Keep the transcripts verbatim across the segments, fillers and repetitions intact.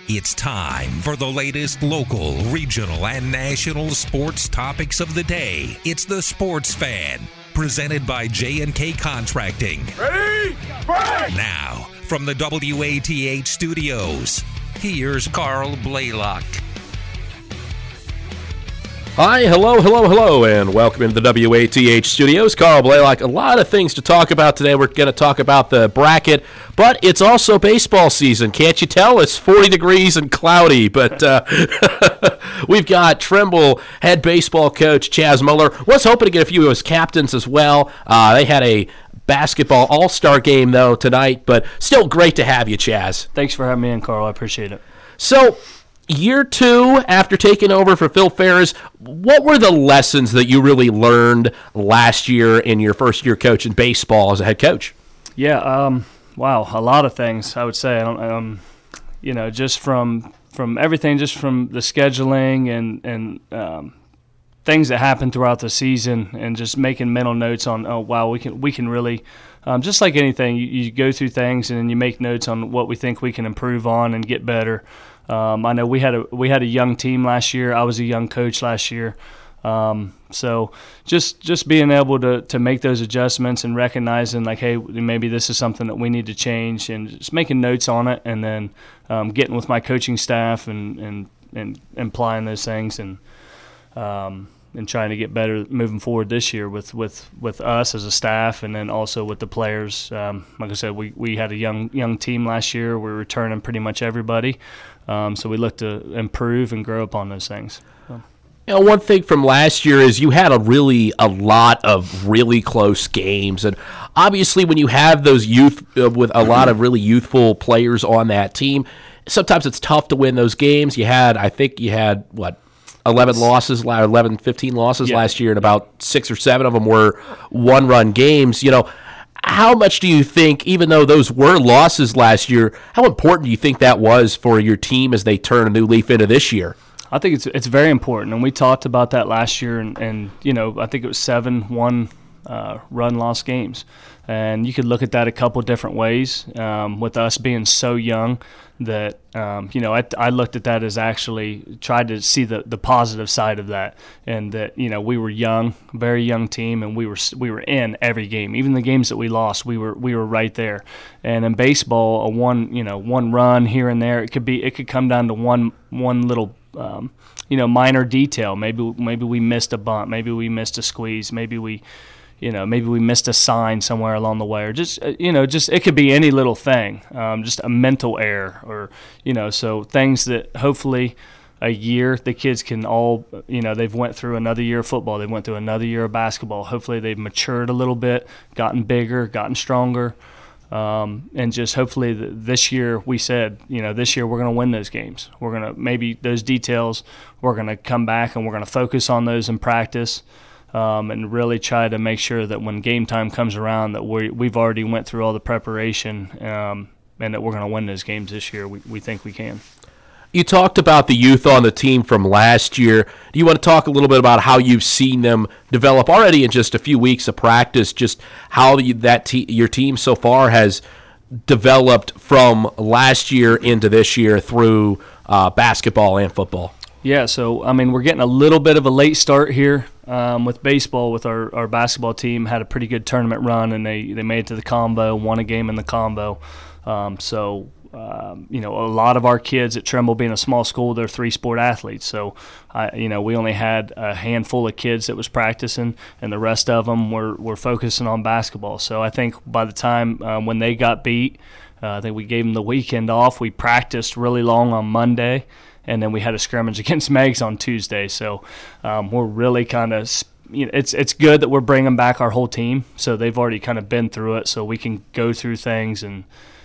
It's time for the latest local, regional, and national sports topics of the day. It's the Sports Fan, presented by J and K Contracting. Ready? Break! Now, from the W A T H studios, here's Carl Blaylock. Hi, hello, hello, hello, and welcome into the W A T H studios. Carl Blaylock. A lot of things to talk about today. We're going to talk about the bracket, but it's also baseball season. Can't you tell? It's forty degrees and cloudy, but uh, we've got Trimble head baseball coach Chaz Muller. Was hoping to get a few of his captains as well. Uh, they had a basketball all-star game, though, tonight, but still great to have you, Chaz. Thanks for having me in, Carl. I appreciate it. So, year two after taking over for Phil Ferris, what were the lessons that you really learned last year in your first year coaching baseball as a head coach? Yeah, um, wow, a lot of things, I would say. I don't, um, you know, just from from everything, just from the scheduling and and um, things that happen throughout the season, and just making mental notes on, oh wow, we can we can really. Um, just like anything, you, you go through things and then you make notes on what we think we can improve on and get better. Um, I know we had a we had a young team last year. I was a young coach last year, um, so just just being able to to make those adjustments and recognizing like, hey, maybe this is something that we need to change, and just making notes on it, and then um, getting with my coaching staff and and and applying those things and. Um, and trying to get better moving forward this year with, with, with us as a staff, and then also with the players. Um, like I said, we, we had a young young team last year. We're returning pretty much everybody. Um, so we look to improve and grow upon those things. So. You know, one thing from last year is you had a really a lot of really close games, and obviously when you have those youth uh, with a lot of really youthful players on that team, sometimes it's tough to win those games. You had, I think you had, what, eleven losses, eleven, fifteen losses yeah. last year, and about six or seven of them were one-run games. You know, how much do you think, even though those were losses last year, how important do you think that was for your team as they turn a new leaf into this year? I think it's it's very important, and we talked about that last year, and, and you know, I think it was seven one uh, run-loss games. And you could look at that a couple different ways. Um, with us being so young, that um, you know, I, I looked at that as actually tried to see the, the positive side of that, and that you know we were young, very young team, and we were we were in every game, even the games that we lost, we were we were right there. And in baseball, a one you know one run here and there, it could be it could come down to one one little. Um, you know, minor detail. Maybe maybe we missed a bunt, maybe we missed a squeeze, maybe we. You know, maybe we missed a sign somewhere along the way, or just, you know, just it could be any little thing, um, just a mental error, or, you know, so things that hopefully a year the kids can all, you know, they've went through another year of football, they went through another year of basketball. Hopefully they've matured a little bit, gotten bigger, gotten stronger, um, and just hopefully the, this year we said, you know, this year we're going to win those games. We're going to maybe those details, we're going to come back and we're going to focus on those in practice. Um, and really try to make sure that when game time comes around that we we've already went through all the preparation um, and that we're going to win those games this year. We we think we can. You talked about the youth on the team from last year. Do you want to talk a little bit about how you've seen them develop already in just a few weeks of practice, just how you, that te- your team so far has developed from last year into this year through uh, basketball and football? Yeah, so, I mean, we're getting a little bit of a late start here um, with baseball. With our, our basketball team, had a pretty good tournament run, and they, they made it to the combo, won a game in the combo. Um, so, um, you know, a lot of our kids at Trimble, being a small school, they're three-sport athletes. So, I, you know, we only had a handful of kids that was practicing, and the rest of them were, were focusing on basketball. So I think by the time um, when they got beat, uh, I think we gave them the weekend off. We practiced really long on Monday. And then we had a scrimmage against Meigs on Tuesday. So um, we're really kind of, you know, it's it's good that we're bringing back our whole team. So they've already kind of been through it, so we can go through things, and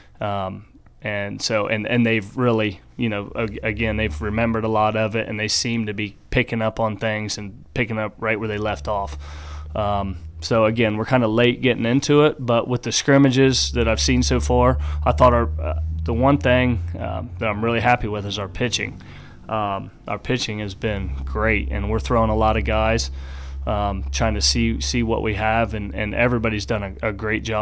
um, and so and, and they've really, you know, again they've remembered a lot of it, and they seem to be picking up on things and picking up right where they left off. Um, so again, we're kind of late getting into it, but with the scrimmages that I've seen so far, I thought our uh, the one thing uh, that I'm really happy with is our pitching. Um, our pitching has been great, and we're throwing a lot of guys, um, trying to see see what we have, and, and everybody's done a, a great job.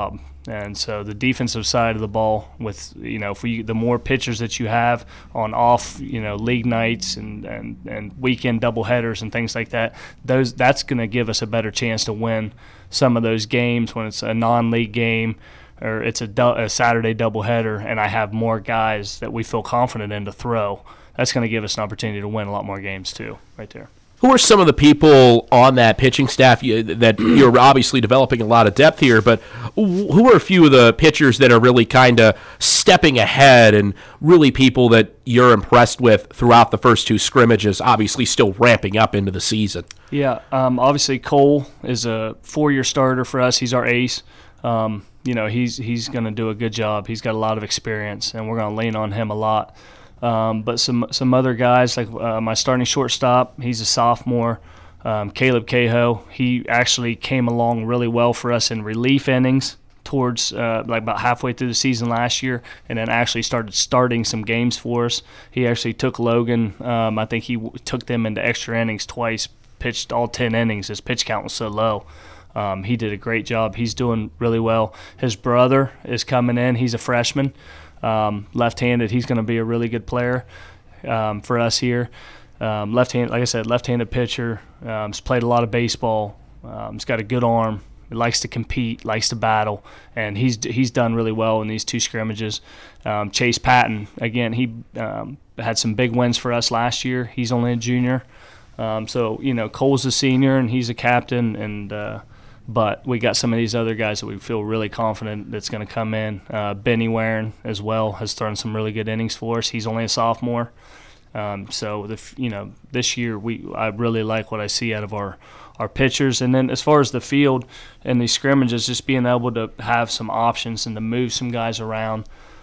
And so the defensive side of the ball, with you know, if we the more pitchers that you have on off, you know, league nights and and, and weekend doubleheaders and things like that, those that's going to give us a better chance to win some of those games when it's a non-league game or it's a, du- a Saturday doubleheader, and I have more guys that we feel confident in to throw. That's going to give us an opportunity to win a lot more games too, right there. Who are some of the people on that pitching staff you, that you're obviously developing a lot of depth here, but who are a few of the pitchers that are really kind of stepping ahead and really people that you're impressed with throughout the first two scrimmages, obviously still ramping up into the season? Yeah, um, obviously Cole is a four-year starter for us. He's our ace. Um, you know, he's he's going to do a good job. He's got a lot of experience, and we're going to lean on him a lot. Um, but some some other guys, like uh, my starting shortstop, he's a sophomore, um, Caleb Cahoe. He actually came along really well for us in relief innings towards uh, like about halfway through the season last year, and then actually started starting some games for us. He actually took Logan. Um, I think he w- took them into extra innings twice, pitched all ten innings. His pitch count was so low. Um, he did a great job. He's doing really well. His brother is coming in. He's a freshman. Um, left-handed, he's going to be a really good player um, for us here. Um, left-handed, like I said, left-handed pitcher. Um, he's played a lot of baseball. Um, he's got a good arm. He likes to compete, likes to battle, and he's he's done really well in these two scrimmages. Um, Chase Patton, again, he um, had some big wins for us last year. He's only a junior. Um, so, you know, Cole's a senior, and he's a captain, and uh, but we got some of these other guys that we feel really confident that's going to come in. Uh, Benny Warren as well has thrown some really good innings for us. He's only a sophomore. Um, so, the, you know, this year we I really like what I see out of our, our pitchers. And then as far as the field and these scrimmages, just being able to have some options and to move some guys around,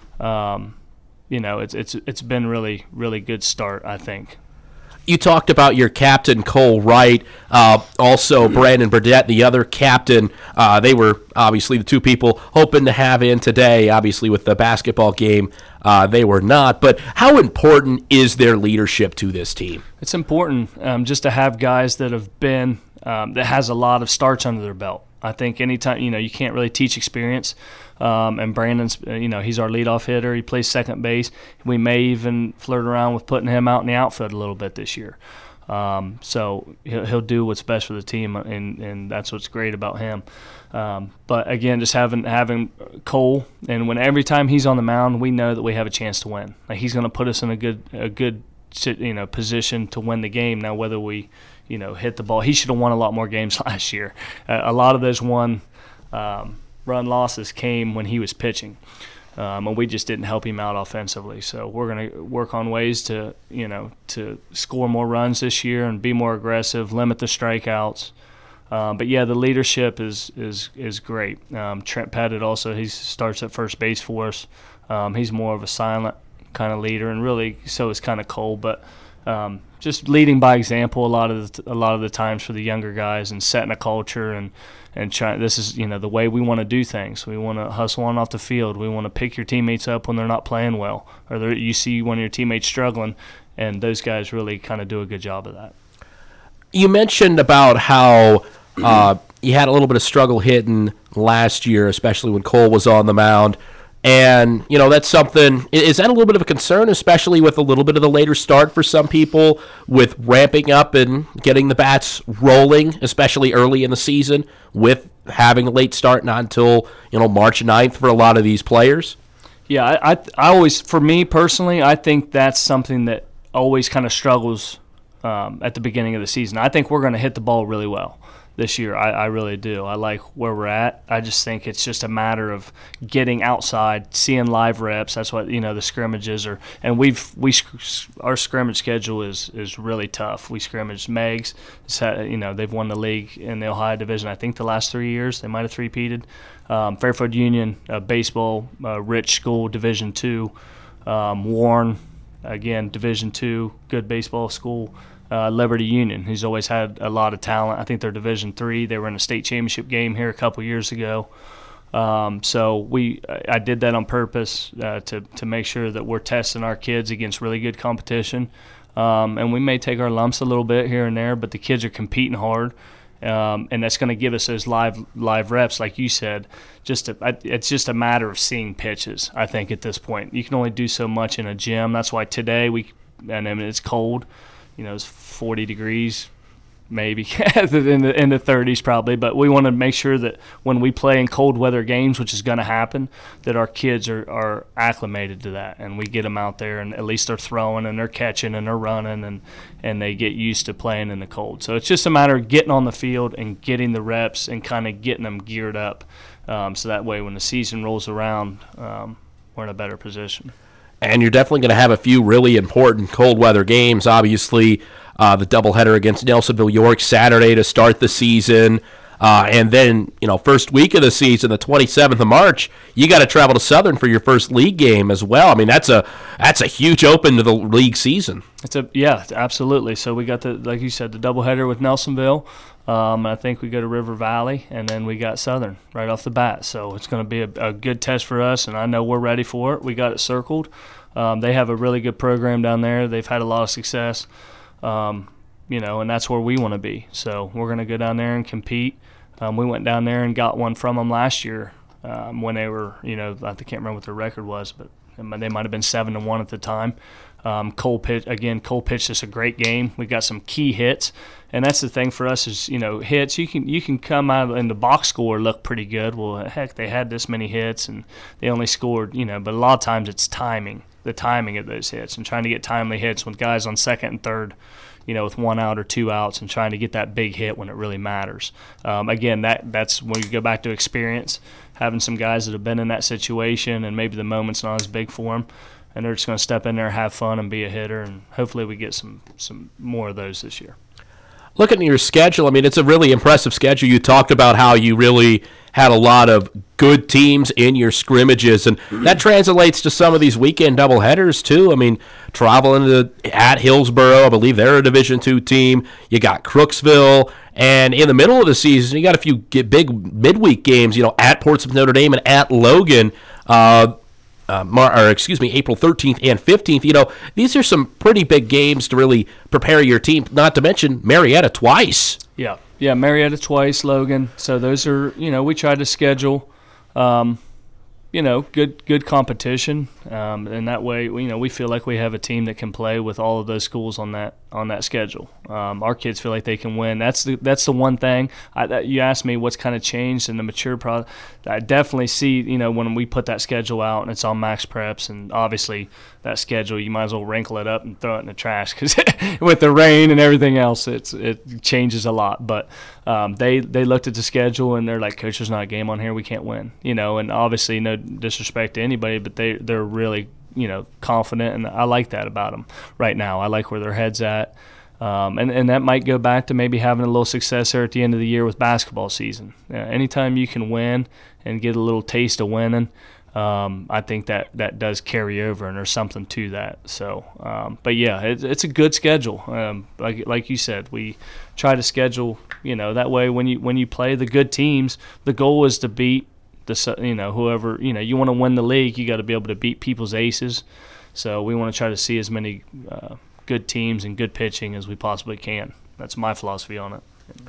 um, you know, it's it's it's been really, really good start, I think. You talked about your captain, Cole Wright, uh, also Brandon Burdett, the other captain. Uh, they were obviously the two people hoping to have in today. Obviously, with the basketball game, uh, they were not. But how important is their leadership to this team? It's important um, just to have guys that have been, um, that has a lot of starts under their belt. I think anytime, you know, you can't really teach experience. Um, and Brandon's, you know, he's our leadoff hitter. He plays second base. We may even flirt around with putting him out in the outfield a little bit this year. Um, so he'll, he'll do what's best for the team, and, and that's what's great about him. Um, but again, just having having Cole, and when every time he's on the mound, we know that we have a chance to win. Like, he's going to put us in a good a good you know position to win the game. Now, whether we you know hit the ball, he should have won a lot more games last year. Uh, a lot of those won. Um, run losses came when he was pitching, um, and we just didn't help him out offensively. So we're going to work on ways to, you know, to score more runs this year and be more aggressive, limit the strikeouts. Um, but yeah, the leadership is is is great. Um, Trent Pettit also, he starts at first base for us. Um, he's more of a silent kind of leader, and really so is kind of Cole, but. Um, just leading by example a lot of the, a lot of the times for the younger guys, and setting a culture and and trying. This is you know the way we want to do things. We want to hustle on off the field. We want to pick your teammates up when they're not playing well, or you see one of your teammates struggling, and those guys really kind of do a good job of that. You mentioned about how uh, you had a little bit of struggle hitting last year, especially when Cole was on the mound. And, you know, that's something, is that a little bit of a concern, especially with a little bit of the later start for some people, with ramping up and getting the bats rolling, especially early in the season, with having a late start not until, you know, March ninth for a lot of these players? Yeah, I, I, I always, for me personally, I think that's something that always kind of struggles um, at the beginning of the season. I think we're going to hit the ball really well this year. I, I really do. I like where we're at. I just think it's just a matter of getting outside, seeing live reps. That's what, you know, the scrimmages are. And we've we our scrimmage schedule is is really tough. We scrimmage Megs. You know, they've won the league in the Ohio division. I think the last three years they might have three-peated. Um, Fairfield Union, uh, baseball, uh, rich school, Division two. Um, Warren, again, Division two, good baseball school. Uh, Liberty Union, who's always had a lot of talent. I think they're Division three. They were in a state championship game here a couple years ago. Um, so we, I did that on purpose uh, to to make sure that we're testing our kids against really good competition. Um, and we may take our lumps a little bit here and there, but the kids are competing hard. Um, and that's going to give us those live live reps, like you said. Just a, it's just a matter of seeing pitches, I think, at this point. You can only do so much in a gym. That's why today we, and I mean, it's cold. You know, it's forty degrees, maybe in the in the thirties probably. But we want to make sure that when we play in cold weather games, which is going to happen, that our kids are, are acclimated to that, and we get them out there, and at least they're throwing and they're catching and they're running, and and they get used to playing in the cold. So it's just a matter of getting on the field and getting the reps and kind of getting them geared up, um, so that way when the season rolls around, um, we're in a better position. And you're definitely going to have a few really important cold weather games. Obviously, uh, the doubleheader against Nelsonville York Saturday to start the season. Uh, and then, you know, first week of the season, the twenty-seventh of March, you got to travel to Southern for your first league game as well. I mean, that's a that's a huge open to the league season. It's a yeah, absolutely. So we got the, like you said, the doubleheader with Nelsonville. Um, I think we go to River Valley, and then we got Southern right off the bat. So it's going to be a, a good test for us, and I know we're ready for it. We got it circled. Um, they have a really good program down there. They've had a lot of success, um, you know, and that's where we want to be. So we're going to go down there and compete. Um, we went down there and got one from them last year um, when they were, you know, I can't remember what their record was, but they might have been seven to one at the time. Um, Cole pitch again. Cole pitched us a great game. We got some key hits, and that's the thing for us is, you know, hits. You can you can come out in the box score look pretty good. Well, heck, they had this many hits and they only scored, you know. But a lot of times it's timing, the timing of those hits, and trying to get timely hits with guys on second and third, you know, with one out or two outs, and trying to get that big hit when it really matters. Um, again, that that's when you go back to experience, having some guys that have been in that situation, and maybe the moment's not as big for them, and they're just going to step in there, have fun, and be a hitter, and hopefully we get some some more of those this year. Looking at your schedule, I mean, it's a really impressive schedule. You talked about how you really had a lot of good teams in your scrimmages, and that translates to some of these weekend doubleheaders too. I mean, traveling to at Hillsboro, I believe they're a Division two team. You got Crooksville, and in the middle of the season, you got a few big midweek games. You know, at Portsmouth Notre Dame and at Logan. Uh, Uh, Mar- or excuse me, April thirteenth and fifteenth. You know, these are some pretty big games to really prepare your team, not to mention Marietta twice. Yeah, yeah, Marietta twice, Logan. So those are, you know, we tried to schedule, um, you know, good good competition, um, and that way, you know, we feel like we have a team that can play with all of those schools on that on that schedule. Um, our kids feel like they can win. That's the that's the one thing. I, that, you asked me what's kind of changed in the mature product. I definitely see, you know, when we put that schedule out and it's on Max Preps, and obviously that schedule, you might as well wrinkle it up and throw it in the trash because with the rain and everything else, it's it changes a lot. But um, they they looked at the schedule and they're like, Coach, there's not a game on here, we can't win, you know. And obviously, no disrespect to anybody, but they they're really, you know, confident, and I like that about them right now. I like where their head's at. Um, and, and that might go back to maybe having a little success there at the end of the year with basketball season. Uh, anytime you can win and get a little taste of winning, um, I think that, that does carry over, and there's something to that. So, um, but yeah, it, it's a good schedule. Um, like like you said, we try to schedule, you know, that way when you when you play the good teams, the goal is to beat the, you know, whoever, you know, you want to win the league, you got to be able to beat people's aces. So we want to try to see as many uh, good teams and good pitching as we possibly can. That's my philosophy on it.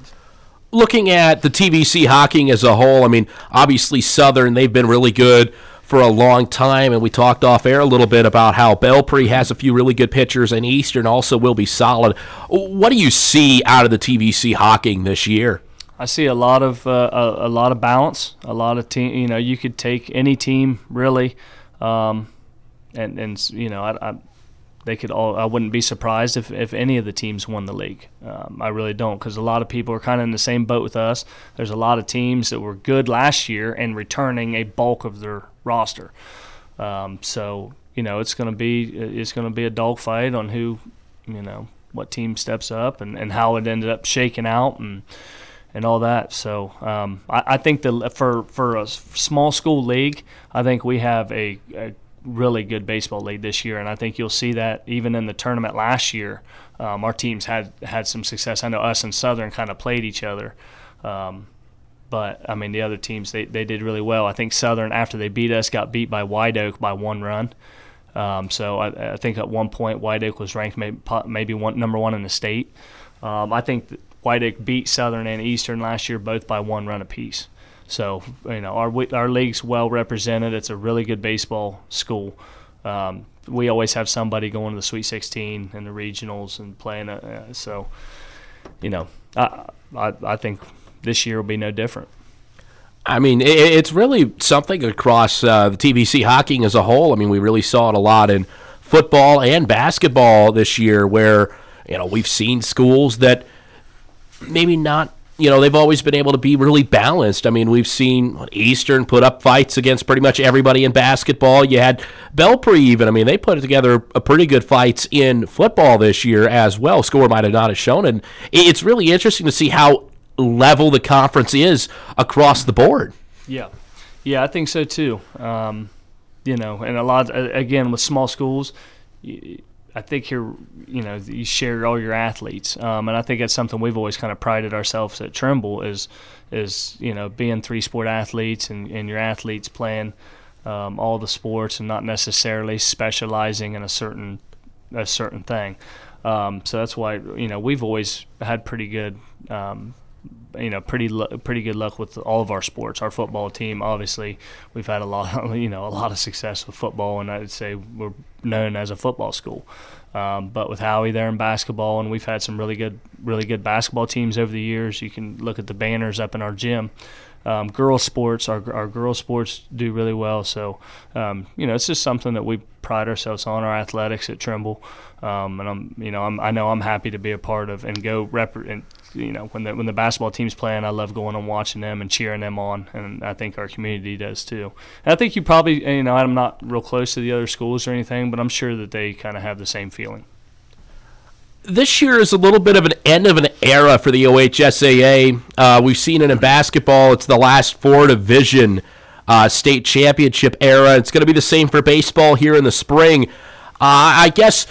Looking at the T V C hockey as a whole, I mean, obviously Southern, they've been really good for a long time, and we talked off air a little bit about how Belpre has a few really good pitchers, and Eastern also will be solid. What do you see out of the T V C hockey this year? I see a lot of uh, a, a lot of balance, a lot of team. You know, you could take any team really, um, and and you know, I, I they could all. I wouldn't be surprised if, if any of the teams won the league. Um, I really don't, because a lot of people are kind of in the same boat with us. There's a lot of teams that were good last year and returning a bulk of their roster. Um, so you know, it's going to be it's going to be a dogfight on who, you know, what team steps up and, and how it ended up shaking out and. and all that. So um, I, I think that for for a small school league, I think we have a, a really good baseball league this year, and I think you'll see that even in the tournament last year. Um, our teams had had some success. I know us and Southern kind of played each other, um, but I mean the other teams they, they did really well. I think Southern, after they beat us, got beat by White Oak by one run. Um, so I, I think at one point White Oak was ranked maybe maybe one number one in the state. Um, I think. That White Oak beat Southern and Eastern last year, both by one run apiece. So, you know, our our league's well represented. It's a really good baseball school. Um, we always have somebody going to the Sweet sixteen and the regionals and playing. Uh, so, you know, I, I I think this year will be no different. I mean, it, it's really something across uh, the T V C hockey as a whole. I mean, we really saw it a lot in football and basketball this year where, you know, we've seen schools that maybe not, you know, they've always been able to be really balanced. I mean, we've seen what, Eastern put up fights against pretty much everybody in basketball. You had Belpre even. I mean, they put together a pretty good fights in football this year as well. Score might have not have shown. And it's really interesting to see how level the conference is across the board. Yeah. Yeah, I think so too. Um, you know, and a lot, again, with small schools, I think you're, you know, you share all your athletes, um, and I think that's something we've always kind of prided ourselves at Trimble is, is you know, being three sport athletes and, and your athletes playing um, all the sports and not necessarily specializing in a certain a certain thing. Um, so that's why, you know, we've always had pretty good, um, you know, pretty pretty good luck with all of our sports. Our football team, obviously, we've had a lot, you know, a lot of success with football, and I'd say we're known as a football school. Um, but with Howie there in basketball, and we've had some really good, really good basketball teams over the years. You can look at the banners up in our gym. Um, girls sports, our our girls sports do really well. So, um, you know, it's just something that we pride ourselves on, our athletics at Trimble. Um, and I'm, you know, I'm, I know I'm happy to be a part of and go rep. And, you know, when the when the basketball team's playing, I love going and watching them and cheering them on. And I think our community does too. And I think you probably, you know, I'm not real close to the other schools or anything, but I'm sure that they kind of have the same feeling. This year is a little bit of an end of an era for the O H S A A. Uh, we've seen it in basketball. It's the last four division uh, state championship era. It's going to be the same for baseball here in the spring. Uh, I guess,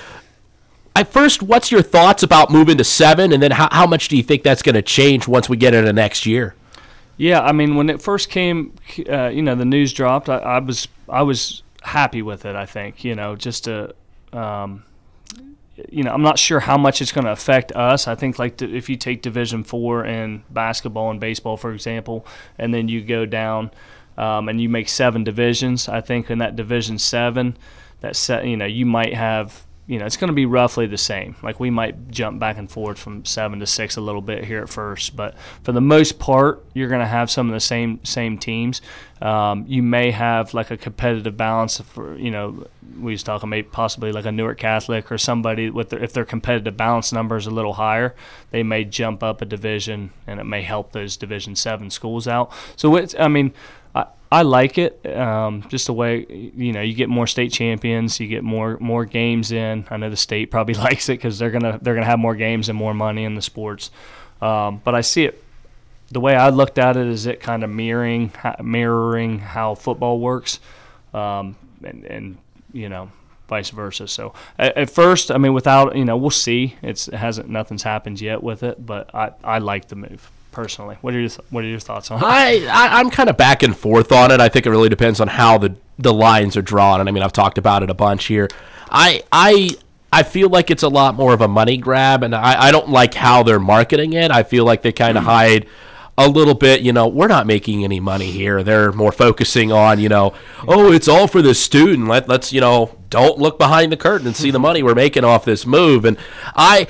at first, what's your thoughts about moving to seven, and then how, how much do you think that's going to change once we get into next year? Yeah, I mean, when it first came, uh, you know, the news dropped, I, I was I was happy with it, I think, you know, just to um, – you know, I'm not sure how much it's going to affect us. I think, like, if you take Division Four in basketball and baseball, for example, and then you go down um, and you make seven divisions, I think in that Division Seven, that set, you know, you might have, you know, it's going to be roughly the same. Like, we might jump back and forth from seven to six a little bit here at first, but for the most part, you're going to have some of the same same teams. Um, you may have like a competitive balance for, you know, we was talking maybe possibly like a Newark Catholic or somebody with their, if their competitive balance number is a little higher, they may jump up a division and it may help those Division Seven schools out. So it's, I mean, I, I like it. Um, just the way, you know, you get more state champions, you get more more games in. I know the state probably likes it because they're gonna they're gonna have more games and more money in the sports. Um, but I see it. The way I looked at it is it kind of mirroring mirroring how football works, um, and, and you know, vice versa. So at, at first, I mean, without, you know, we'll see. It's, it hasn't nothing's happened yet with it, but I, I like the move personally. What are your What are your thoughts on it? I, I I'm kind of back and forth on it. I think it really depends on how the the lines are drawn, and I mean, I've talked about it a bunch here. I I. I feel like it's a lot more of a money grab, and I, I don't like how they're marketing it. I feel like they kind of hide a little bit, you know, we're not making any money here. They're more focusing on, you know, oh, it's all for the student. Let, let's, you know, don't look behind the curtain and see the money we're making off this move. And I,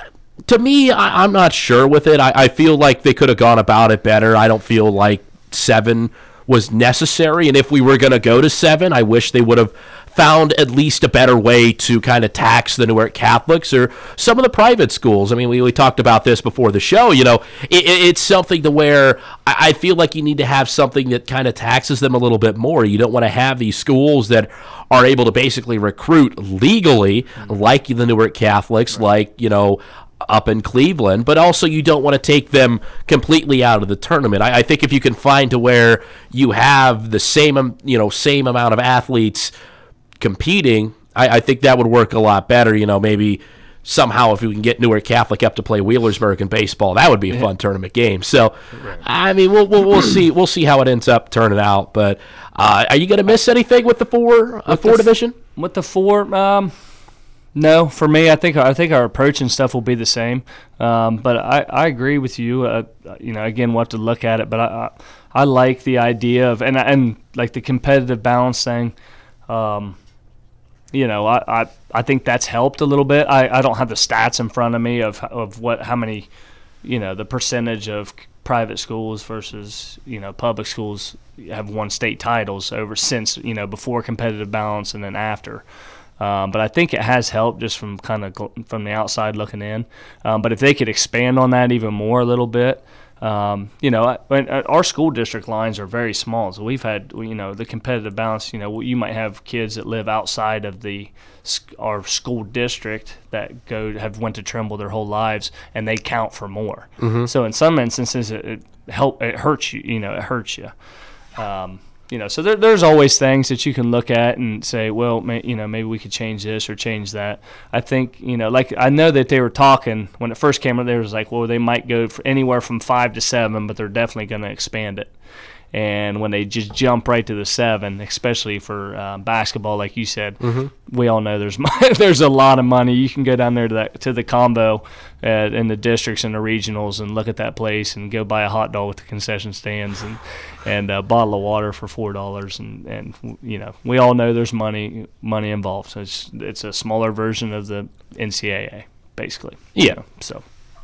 to me, I, I'm not sure with it. I, I feel like they could have gone about it better. I don't feel like seven was necessary. And if we were going to go to seven, I wish they would have found at least a better way to kind of tax the Newark Catholics or some of the private schools. I mean, we, we talked about this before the show. You know, it, it's something to where I, I feel like you need to have something that kind of taxes them a little bit more. You don't want to have these schools that are able to basically recruit legally, like the Newark Catholics, right, like, you know, up in Cleveland, but also you don't want to take them completely out of the tournament. I, I think if you can find to where you have the same, you know, same amount of athletes competing, I, I think that would work a lot better. You know, maybe somehow if we can get Newark Catholic up to play Wheelersburg in baseball, that would be a fun yeah. tournament game. So, right. I mean, we'll, we'll we'll see we'll see how it ends up turning out. But uh, are you going to miss anything with the four uh, four the, division? With the four, um, No, for me, I think I think our approach and stuff will be the same. Um, but I, I agree with you. Uh, you know, again, we'll have to look at it. But I I, I like the idea of and and like the competitive balance thing. Um, you know, I, I I think that's helped a little bit. I, I don't have the stats in front of me of of what how many, you know, the percentage of private schools versus, you know, public schools have won state titles over since, you know, before competitive balance and then after. Um, but I think it has helped just from kind of from the outside looking in. Um, but if they could expand on that even more a little bit, um, you know, I, our school district lines are very small. So we've had, you know, the competitive balance. You know, you might have kids that live outside of the our school district that go have went to Trimble their whole lives, and they count for more. Mm-hmm. So in some instances, it, it help it hurts you. You know, it hurts you. Um, You know, so there, there's always things that you can look at and say, well, may, you know, maybe we could change this or change that. I think, you know, like I know that they were talking when it first came out, they was like, well, they might go for anywhere from five to seven, but they're definitely going to expand it. And when they just jump right to the seven, especially for uh, basketball, like you said, mm-hmm. we all know there's there's a lot of money. You can go down there to that to the combo uh, in the districts and the regionals and look at that place and go buy a hot dog with the concession stands and and a bottle of water for four dollars. And, and you know, we all know there's money money involved. So it's it's a smaller version of the N C double A, basically. Yeah. You know, so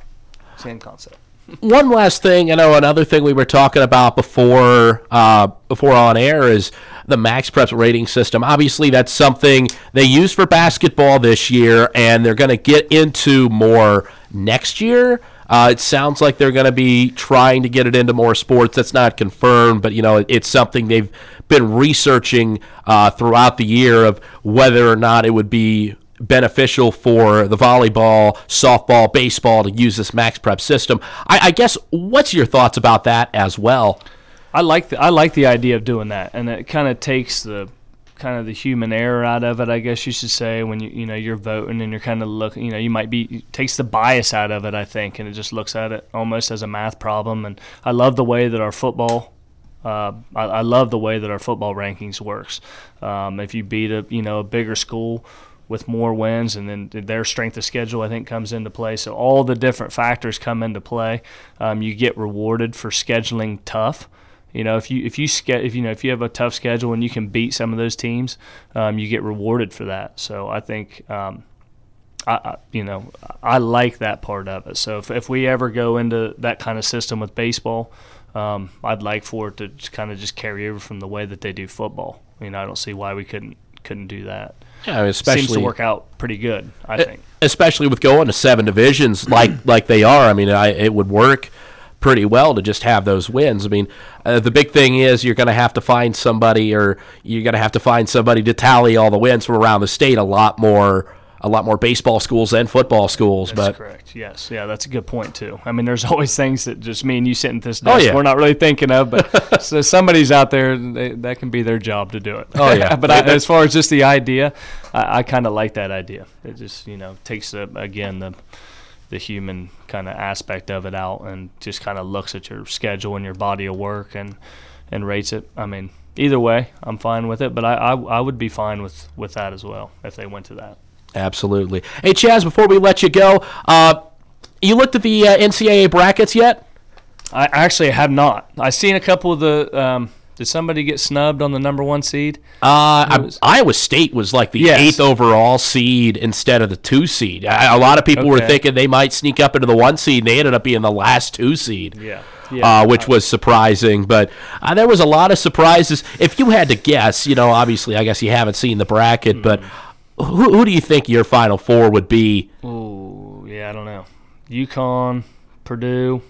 same concept. One last thing, I know another thing we were talking about before uh, before on air is the MaxPreps rating system. Obviously, that's something they use for basketball this year, and they're going to get into more next year. Uh, it sounds like they're going to be trying to get it into more sports. That's not confirmed, but you know, it, it's something they've been researching uh, throughout the year of whether or not it would be beneficial for the volleyball, softball, baseball to use this MaxPrep system. I, I guess, what's your thoughts about that as well? I like the I like the idea of doing that, and it kind of takes the kind of the human error out of it, I guess you should say, when you you know you're voting and you're kind of looking, you know, you might be it takes the bias out of it, I think, and it just looks at it almost as a math problem. And I love the way that our football. Uh, I, I love the way that our football rankings works. Um, if you beat a you know a bigger school with more wins, and then their strength of schedule, I think, comes into play. So all the different factors come into play. Um, you get rewarded for scheduling tough. You know, if you if you ske- if you know if you have a tough schedule and you can beat some of those teams, um, you get rewarded for that. So I think, um, I, I you know, I like that part of it. So if if we ever go into that kind of system with baseball, um, I'd like for it to just kind of just carry over from the way that they do football. You know, I don't see why we couldn't couldn't do that. Yeah, I mean, especially seems to work out pretty good, I think. Especially with going to seven divisions like like they are. I mean, I, it would work pretty well to just have those wins. I mean, uh, the big thing is you're going to have to find somebody, or you're going to have to find somebody to tally all the wins from around the state. A lot more, a lot more baseball schools than football schools. That's but correct. Yes, yeah, that's a good point too. I mean, there's always things that just me and you sitting at this desk oh, yeah. we're not really thinking of, but so somebody's out there, they, that can be their job to do it. Oh yeah. But I, as far as just the idea, I, I kind of like that idea. It just you know takes the, again the. the human kind of aspect of it out and just kind of looks at your schedule and your body of work and, and rates it. I mean, either way, I'm fine with it, but I, I, I would be fine with, with that as well if they went to that. Absolutely. Hey, Chaz, before we let you go, uh, you looked at the uh, N C double A brackets yet? I actually have not. I've seen a couple of the um, – did somebody get snubbed on the number one seed? Uh, was, I, Iowa State was like the yes. eighth overall seed instead of the two seed. I, a lot of people okay. were thinking they might sneak up into the one seed, and they ended up being the last two seed, yeah. Yeah. Uh, which was surprising. But uh, there was a lot of surprises. If you had to guess, you know, obviously I guess you haven't seen the bracket, mm. but who, who do you think your Final Four would be? Ooh, yeah, I don't know. UConn, Purdue.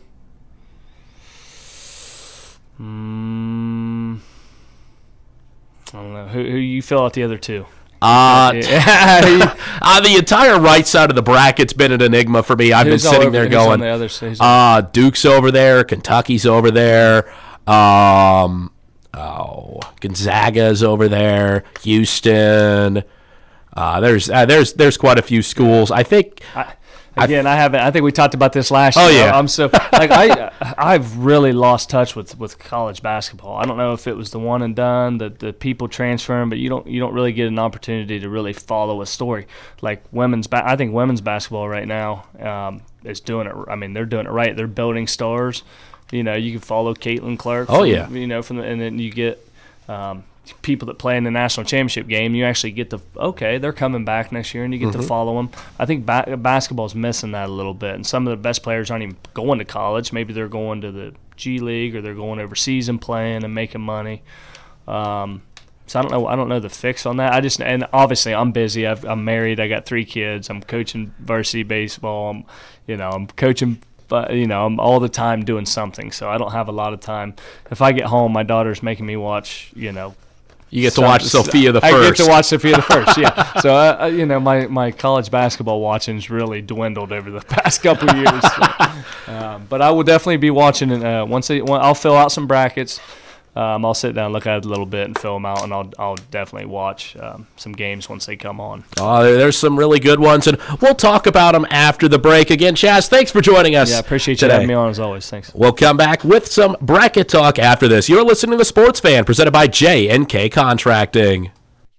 Hmm. I don't know. Who, who you fill out the other two? Uh, uh, the entire right side of the bracket's been an enigma for me. I've who's been sitting over, there who's going, on the other side? uh, Duke's over there, Kentucky's over there, um, oh, Gonzaga's over there, Houston. Uh, there's uh, there's there's quite a few schools. I think. I, Again, I haven't. I think we talked about this last oh, year. Yeah. I'm so like I, I've really lost touch with, with college basketball. I don't know if it was the one and done, the the people transferring, but you don't you don't really get an opportunity to really follow a story like women's. Ba- I think women's basketball right now um, is doing it. I mean, they're doing it right. They're building stars. You know, you can follow Caitlin Clark. Oh from, yeah. You know, from the, and then you get. Um, people that play in the national championship game, you actually get to, okay, they're coming back next year, and you get mm-hmm. to follow them. I think ba- basketball's missing that a little bit, and some of the best players aren't even going to college. Maybe they're going to the G League, or they're going overseas and playing and making money. Um, so I don't know. I don't know the fix on that. I just and obviously I'm busy. I've, I'm married. I got three kids. I'm coaching varsity baseball. I'm, you know, I'm coaching. But, you know, I'm all the time doing something, so I don't have a lot of time. If I get home, my daughter's making me watch, you know. You get to watch Sophia the First. I get to watch Sophia the First, yeah. So, uh, you know, my, my college basketball watching's really dwindled over the past couple of years. So, um, but I will definitely be watching it. Uh, once I, I'll fill out some brackets. Um, I'll sit down, look at it a little bit, and fill them out, and I'll I'll definitely watch um, some games once they come on. Oh, there's some really good ones, and we'll talk about them after the break. Again, Chaz, thanks for joining us. Yeah, appreciate today. you having me on as always. Thanks. We'll come back with some bracket talk after this. You're listening to Sports Fan, presented by J and K Contracting.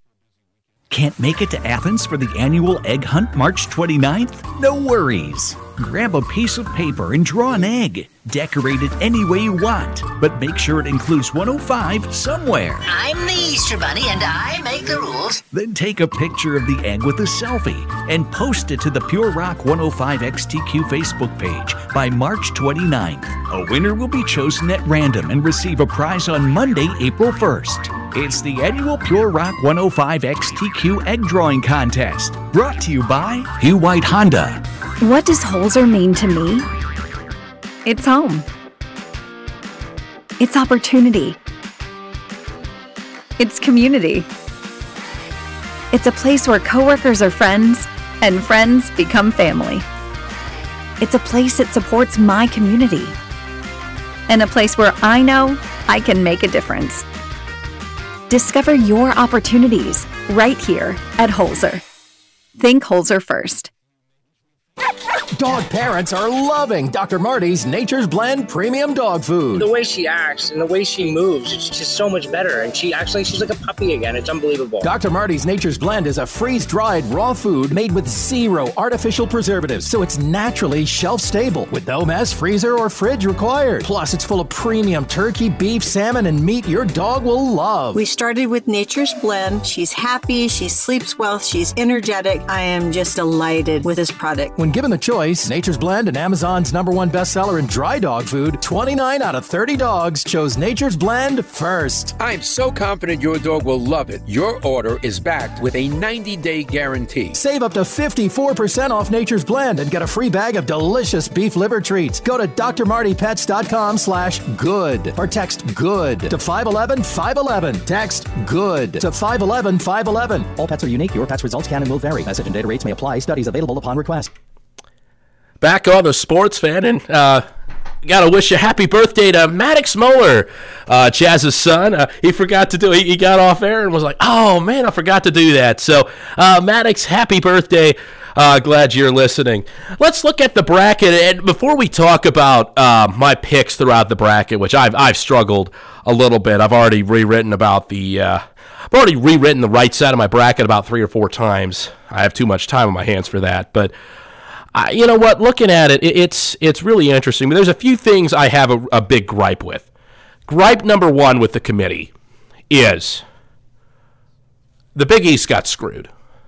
Can't make it to Athens for the annual egg hunt March twenty-ninth? No worries. Grab a piece of paper and draw an egg. Decorate it any way you want, but make sure it includes one oh five somewhere. I'm the Easter Bunny, and I make the rules. Then take a picture of the egg with a selfie and post it to the Pure Rock one oh five X T Q Facebook page by March twenty-ninth. A winner will be chosen at random and receive a prize on Monday, April first. It's the annual Pure Rock one oh five X T Q Egg Drawing Contest, brought to you by Hugh White Honda. What does Holzer mean to me? It's home. It's opportunity. It's community. It's a place where coworkers are friends and friends become family. It's a place that supports my community. And a place where I know I can make a difference. Discover your opportunities right here at Holzer. Think Holzer first. Dog parents are loving Doctor Marty's Nature's Blend Premium Dog Food. The way she acts and the way she moves, it's just so much better. And she actually, she's like a puppy again. It's unbelievable. Doctor Marty's Nature's Blend is a freeze-dried raw food made with zero artificial preservatives, so it's naturally shelf-stable with no mess, freezer, or fridge required. Plus, it's full of premium turkey, beef, salmon, and meat your dog will love. We started with Nature's Blend. She's happy, she sleeps well, she's energetic. I am just delighted with this product. When given the choice, Nature's Blend and Amazon's number one bestseller in dry dog food, twenty-nine out of thirty dogs chose Nature's Blend first. I'm so confident your dog will love it. Your order is backed with a ninety-day guarantee. Save up to fifty-four percent off Nature's Blend and get a free bag of delicious beef liver treats. Go to drmartypets.com slash good or text good to five one one five one one. Text good to five one one five one one. All pets are unique. Your pet's results can and will vary. Message and data rates may apply. Studies available upon request. Back on the Sports Fan, and uh, got to wish a happy birthday to Maddox Moeller, uh, Chaz's son. Uh, he forgot to do it. He got off air and was like, oh, man, I forgot to do that. So, uh, Maddox, happy birthday. Uh, glad you're listening. Let's look at the bracket. And before we talk about uh, my picks throughout the bracket, which I've, I've struggled a little bit. I've already rewritten about the uh, I've already rewritten the right side of my bracket about three or four times. I have too much time on my hands for that. But I, you know what? Looking at it, it, it's it's really interesting. But there's a few things I have a, a big gripe with. Gripe number one with the committee is the Big East got screwed.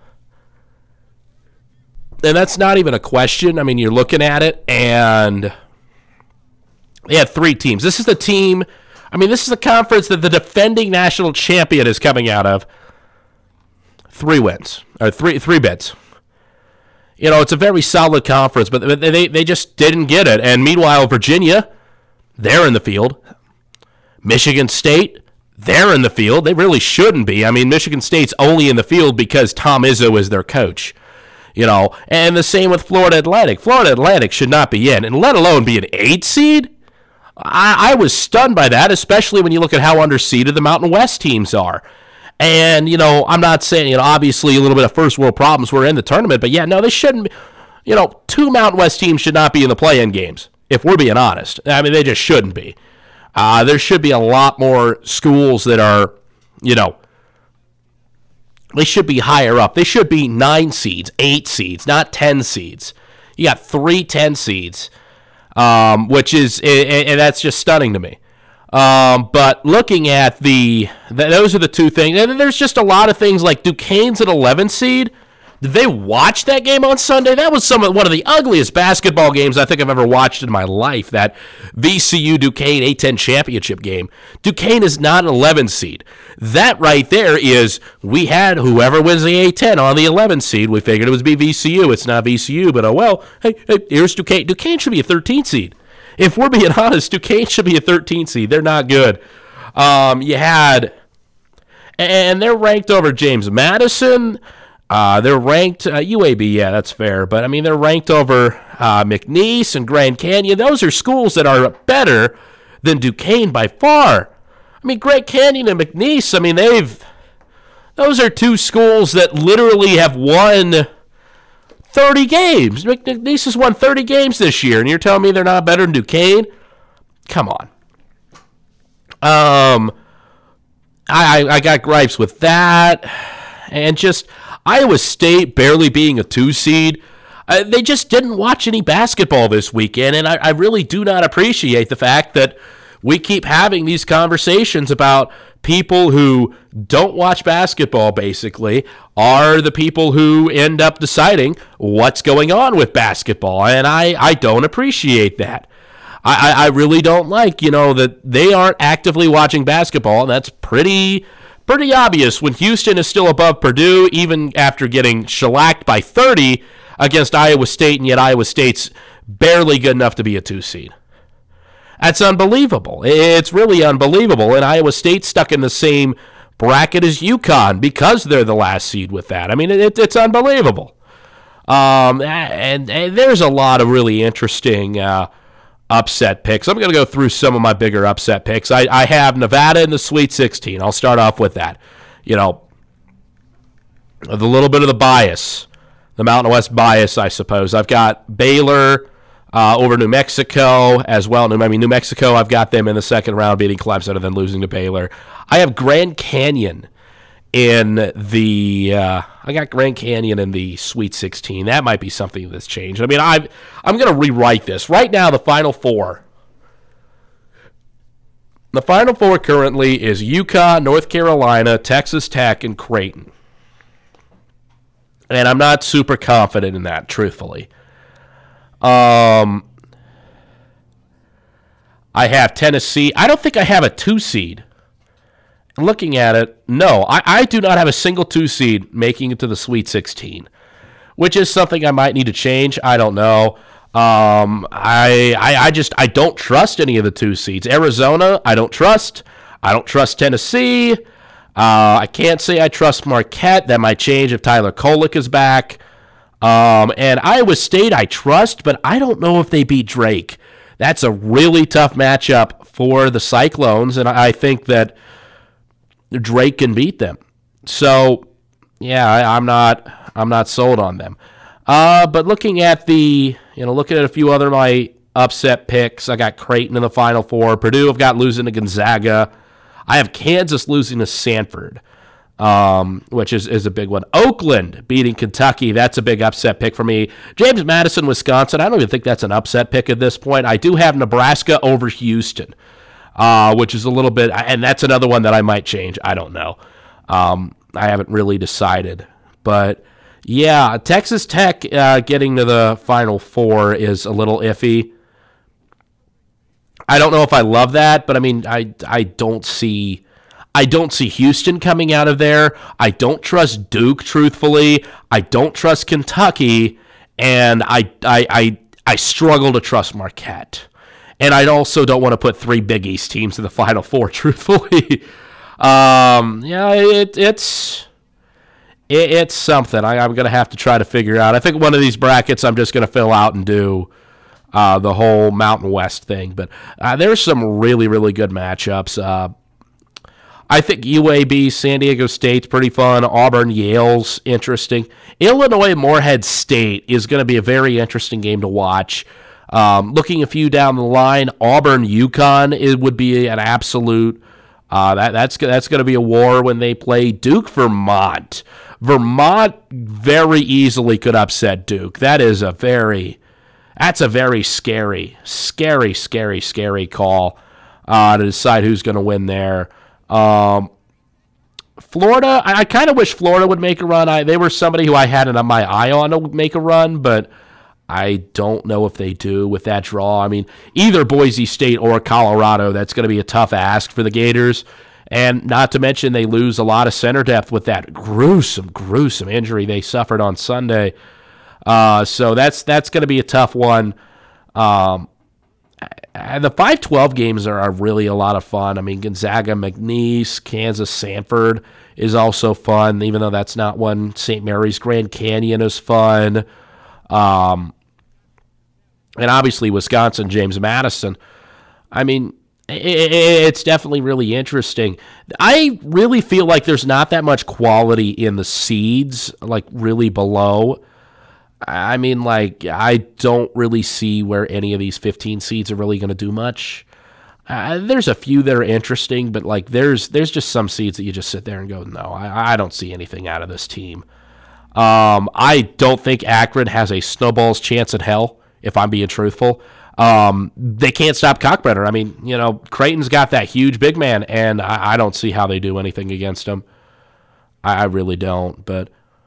And that's not even a question. I mean, you're looking at it, and they had three teams. This is the team, I mean, this is the conference that the defending national champion is coming out of. Three wins, or three three bids. You know, it's a very solid conference, but they, they just didn't get it. And meanwhile, Virginia, they're in the field. Michigan State, they're in the field. They really shouldn't be. I mean, Michigan State's only in the field because Tom Izzo is their coach. You know, and the same with Florida Atlantic. Florida Atlantic should not be in, and let alone be an eight seed. I, I was stunned by that, especially when you look at how underseeded the Mountain West teams are. And, you know, I'm not saying, you know, obviously a little bit of first world problems were in the tournament, but yeah, no, they shouldn't be. you know, two Mountain West teams should not be in the play-in games, if we're being honest. I mean, they just shouldn't be. Uh, there should be a lot more schools that are, you know, they should be higher up. They should be nine seeds, eight seeds, not ten seeds. You got three ten seeds, um, which is, and, and that's just stunning to me. Um, but looking at the, those are the two things. And then there's just a lot of things like Duquesne's an eleven seed. Did they watch that game on Sunday? That was some of, one of the ugliest basketball games I think I've ever watched in my life, that V C U Duquesne A ten championship game. Duquesne is not an eleven seed. That right there is, we had whoever wins the A ten on the eleven seed. We figured it was be V C U. It's not V C U, but oh well. Hey, hey, here's Duquesne. Duquesne should be a thirteen seed. If we're being honest, Duquesne should be a thirteen seed. They're not good. Um, you had, and they're ranked over James Madison. Uh, they're ranked, uh, U A B, yeah, that's fair. But, I mean, they're ranked over uh, McNeese and Grand Canyon. Those are schools that are better than Duquesne by far. I mean, Grand Canyon and McNeese, I mean, they've, those are two schools that literally have won thirty games. McNeese has won thirty games this year, and you're telling me they're not better than Duquesne? Come on. Um, I, I got gripes with that. And just Iowa State barely being a two seed. Uh, they just didn't watch any basketball this weekend, and I, I really do not appreciate the fact that we keep having these conversations about people who don't watch basketball, basically, are the people who end up deciding what's going on with basketball, and I, I don't appreciate that. I, I really don't like, you know, that they aren't actively watching basketball, and that's pretty... Pretty obvious when Houston is still above Purdue, even after getting shellacked by thirty against Iowa State, and yet Iowa State's barely good enough to be a two seed. That's unbelievable. It's really unbelievable. And Iowa State's stuck in the same bracket as UConn because they're the last seed with that. I mean, it, it's unbelievable. Um, and, and there's a lot of really interesting uh, upset picks. I'm going to go through some of my bigger upset picks. I, I have Nevada in the Sweet sixteen. I'll start off with that. You know, with a little bit of the bias, the Mountain West bias, I suppose. I've got Baylor uh, over New Mexico as well. I mean, New Mexico, I've got them in the second round beating Clemson and then losing to Baylor. I have Grand Canyon in the uh, I got Grand Canyon in the Sweet sixteen. That might be something that's changed. I mean, I I'm going to rewrite this. Right now, the Final Four. The Final Four currently is UConn, North Carolina, Texas Tech, and Creighton. And I'm not super confident in that, truthfully. Um, I have Tennessee. I don't think I have a two seed. Looking at it, no, I, I do not have a single two seed making it to the Sweet sixteen, which is something I might need to change. I don't know. Um, I, I I just I don't trust any of the two seeds. Arizona, I don't trust. I don't trust Tennessee. Uh, I can't say I trust Marquette. That might change if Tyler Kolek is back. Um, and Iowa State, I trust, but I don't know if they beat Drake. That's a really tough matchup for the Cyclones, and I think that Drake can beat them. So, yeah, I, I'm not I'm not sold on them. Uh, but looking at the, you know, looking at a few other my upset picks, I got Creighton in the Final Four. Purdue, I've got losing to Gonzaga. I have Kansas losing to Sanford, um, which is, is a big one. Oakland beating Kentucky. That's a big upset pick for me. James Madison, Wisconsin. I don't even think that's an upset pick at this point. I do have Nebraska over Houston, uh, which is a little bit, and that's another one that I might change. I don't know. Um, I haven't really decided. But, yeah, Texas Tech uh, getting to the Final Four is a little iffy. I don't know if I love that, but I mean, I I don't see I don't see Houston coming out of there. I don't trust Duke, truthfully. I don't trust Kentucky, and I I I, I struggle to trust Marquette. And I also don't want to put three Big East teams in the Final Four, truthfully. um, yeah, it, it's it, it's something I, I'm going to have to try to figure out. I think one of these brackets I'm just going to fill out and do Uh, the whole Mountain West thing. But uh, there's some really, really good matchups. Uh, I think U A B, San Diego State's pretty fun. Auburn, Yale's interesting. Illinois, Morehead State is going to be a very interesting game to watch. Um, looking a few down the line, Auburn, UConn, it would be an absolute. Uh, that that's that's going to be a war when they play Duke, Vermont. Vermont very easily could upset Duke. That is a very, that's a very scary, scary, scary, scary call uh, to decide who's going to win there. Um, Florida, I, I kind of wish Florida would make a run. I, they were somebody who I had it on my eye on to make a run, but I don't know if they do with that draw. I mean, either Boise State or Colorado, that's going to be a tough ask for the Gators. And not to mention they lose a lot of center depth with that gruesome, gruesome injury they suffered on Sunday. Uh, so that's that's going to be a tough one. Um, and the five twelve games are, are really a lot of fun. I mean, Gonzaga, McNeese, Kansas, Sanford is also fun, even though that's not one. Saint Mary's, Grand Canyon is fun. Um, and obviously Wisconsin, James Madison. I mean, it's definitely really interesting. I really feel like there's not that much quality in the seeds, like really below. I mean, like, I don't really see where any of these fifteen seeds are really going to do much. Uh, there's a few that are interesting, but like, there's there's just some seeds that you just sit there and go, no, I, I don't see anything out of this team. Um, I don't think Akron has a snowball's chance in hell, if I'm being truthful. Um, they can't stop Cockbrenner. I mean, you know, Creighton's got that huge big man, and I, I don't see how they do anything against him. I, I really don't, but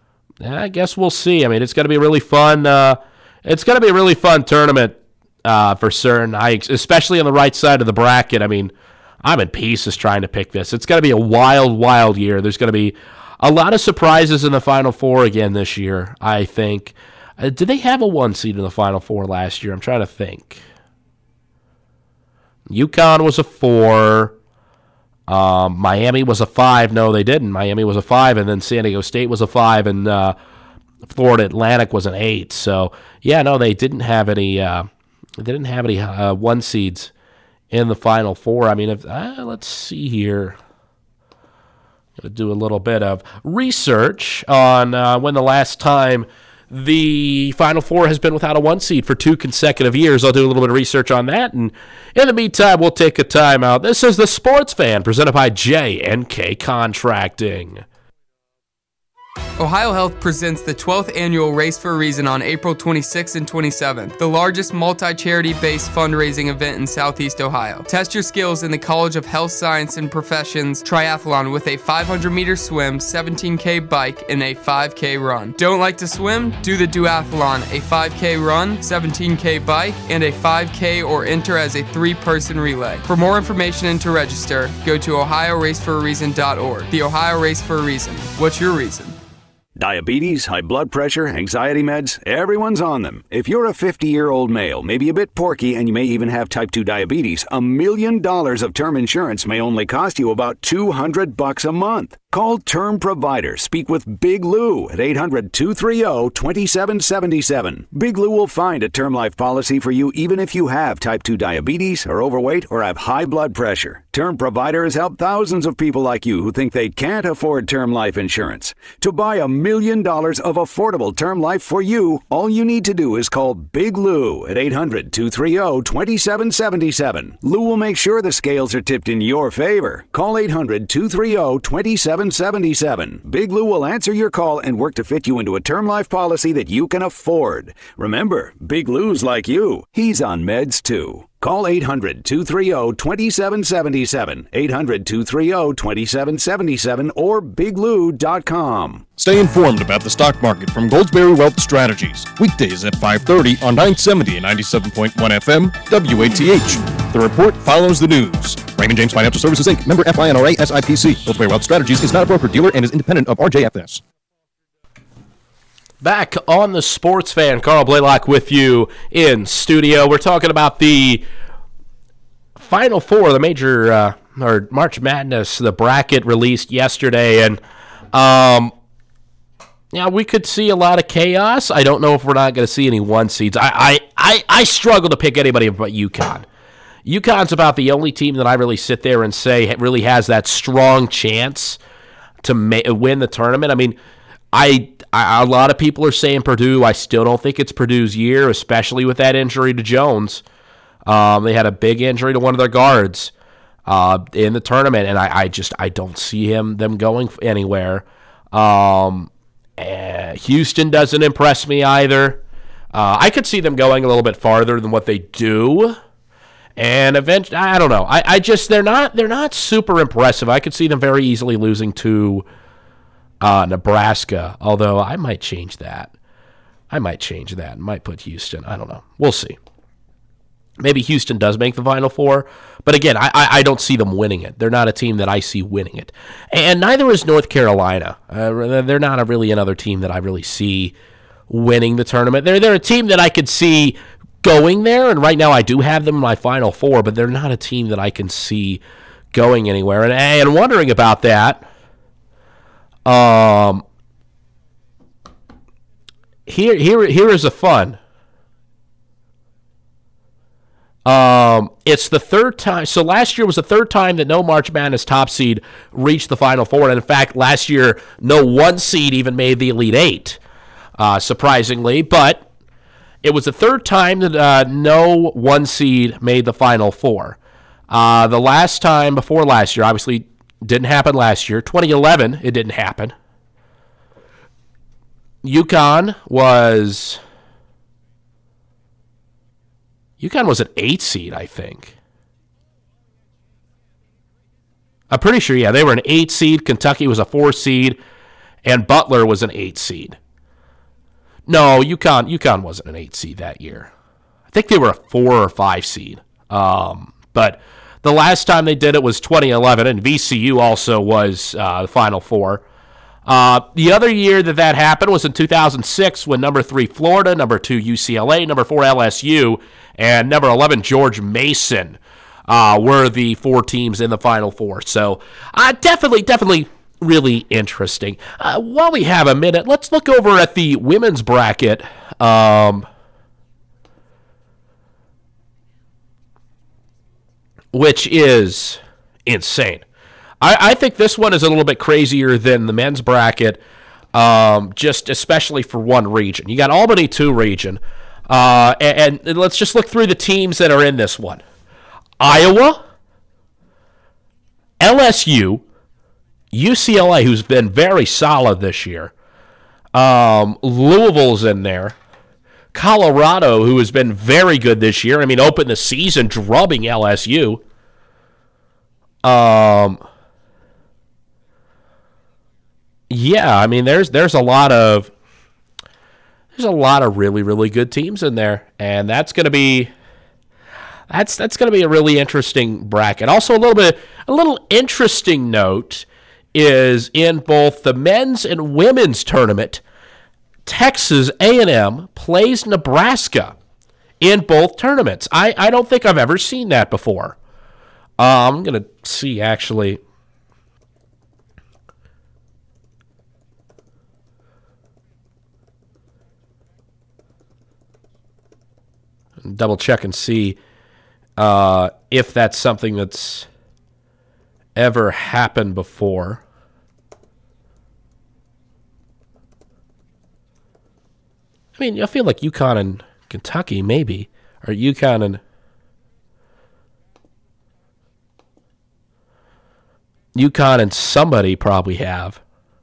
I guess we'll see. I mean, it's going to be really fun. Uh, it's going to be a really fun tournament uh, for certain. I, especially on the right side of the bracket. I mean, I'm in pieces trying to pick this. It's going to be a wild, wild year. There's going to be a lot of surprises in the Final Four again this year, I think. Uh, did they have a one seed in the Final Four last year? I'm trying to think. UConn was a four. Um, Miami was a five. No, they didn't. Miami was a five, and then San Diego State was a five, and uh, Florida Atlantic was an eight. So yeah, no, they didn't have any. Uh, they didn't have any uh, one seeds in the Final Four. I mean, if, uh, let's see here. Going to do a little bit of research on uh, when the last time the Final Four has been without a one seed for two consecutive years. I'll do a little bit of research on that, and in the meantime, we'll take a timeout. This is The Sports Fan, presented by J and K Contracting. Ohio Health presents the twelfth annual Race for a Reason on April twenty-sixth and twenty-seventh, the largest multi-charity-based fundraising event in Southeast Ohio. Test your skills in the College of Health Science and Professions triathlon with a five hundred meter swim, seventeen K bike, and a five K run. Don't like to swim? Do the duathlon, a five K run, seventeen K bike, and a five K, or enter as a three-person relay. For more information and to register, go to ohio race for a reason dot org. The Ohio Race for a Reason. What's your reason? Diabetes, high blood pressure, anxiety meds, everyone's on them. If you're a fifty-year-old male, maybe a bit porky, and you may even have type two diabetes, a million dollars of term insurance may only cost you about two hundred bucks a month. Call Term Provider. Speak with Big Lou at eight hundred, two three zero, two seven seven seven. Big Lou will find a term life policy for you even if you have type two diabetes, are overweight, or have high blood pressure. Term Provider has helped thousands of people like you who think they can't afford term life insurance. To buy a million dollars of affordable term life for you, all you need to do is call Big Lou at eight hundred, two three zero, two seven seven seven. Lou will make sure the scales are tipped in your favor. Call eight hundred, two three zero, two seven seven seven. Big Lou will answer your call and work to fit you into a term life policy that you can afford. Remember, Big Lou's like you. He's on meds too. Call eight hundred, two three zero, two seven seven seven, eight hundred, two three zero, two seven seven seven, or big lou dot com. Stay informed about the stock market from Goldsberry Wealth Strategies. Weekdays at five thirty on nine seventy and ninety-seven point one F M, W A T H. The report follows the news. Raymond James Financial Services, Incorporated. Member F I N R A S I P C. Goldsberry Wealth Strategies is not a broker-dealer and is independent of R J F S. Back on the Sports Fan, Carl Blaylock with you in studio. We're talking about the Final Four, the major uh, or March Madness, the bracket released yesterday, and um, yeah, we could see a lot of chaos. I don't know if we're not going to see any one seeds. I, I, I, I struggle to pick anybody but UConn. UConn's about the only team that I really sit there and say really has that strong chance to ma- win the tournament. I mean, I, I a lot of people are saying Purdue. I still don't think it's Purdue's year, especially with that injury to Jones. Um, they had a big injury to one of their guards uh, in the tournament, and I, I just I don't see him them going anywhere. Um, Houston doesn't impress me either. Uh, I could see them going a little bit farther than what they do. And eventually, I don't know. I, I just they're not they're not super impressive. I could see them very easily losing to uh, Nebraska. Although I might change that. I might change that. Might put Houston. I don't know. We'll see. Maybe Houston does make the Final Four. But again, I, I, I don't see them winning it. They're not a team that I see winning it. And neither is North Carolina. Uh, they're not a really another team that I really see winning the tournament. They're they're a team that I could see going there, and right now I do have them in my Final Four, but they're not a team that I can see going anywhere. And, and wondering about that, um, here here here is a fun. Um, it's the third time. So last year was the third time that no March Madness top seed reached the Final Four, and in fact, last year no one seed even made the Elite Eight, uh, surprisingly, but it was the third time that uh, no one seed made the Final Four. Uh, the last time before last year, obviously didn't happen last year. twenty eleven, it didn't happen. UConn was UConn was an eight seed, I think. I'm pretty sure, yeah, they were an eight seed. Kentucky was a four seed, and Butler was an eight seed. No, UConn UConn wasn't an eight seed that year. I think they were a four or five seed. Um, but the last time they did it was twenty eleven, and V C U also was uh, the Final Four. Uh, the other year that that happened was in two thousand six, when number three Florida, number two U C L A, number four L S U, and number eleven George Mason uh, were the four teams in the Final Four. So uh, definitely, definitely. Really interesting. Uh, while we have a minute, let's look over at the women's bracket. Um, which is insane. I, I think this one is a little bit crazier than the men's bracket, um, just especially for one region. You got Albany two region, uh, and, and let's just look through the teams that are in this one. Iowa, L S U, U C L A, who's been very solid this year. Um, Louisville's in there. Colorado, who has been very good this year. I mean, opened the season drubbing L S U. Um, yeah, I mean, there's there's a lot of there's a lot of really really good teams in there, and that's going to be that's that's going to be a really interesting bracket. Also, a little bit a little interesting note is in both the men's and women's tournament, Texas A and M plays Nebraska in both tournaments. I, I don't think I've ever seen that before. Uh, I'm going to see, actually. Double check and see uh, if that's something that's ever happened before. I mean, I feel like UConn and Kentucky, maybe. Or UConn and... UConn and somebody probably have.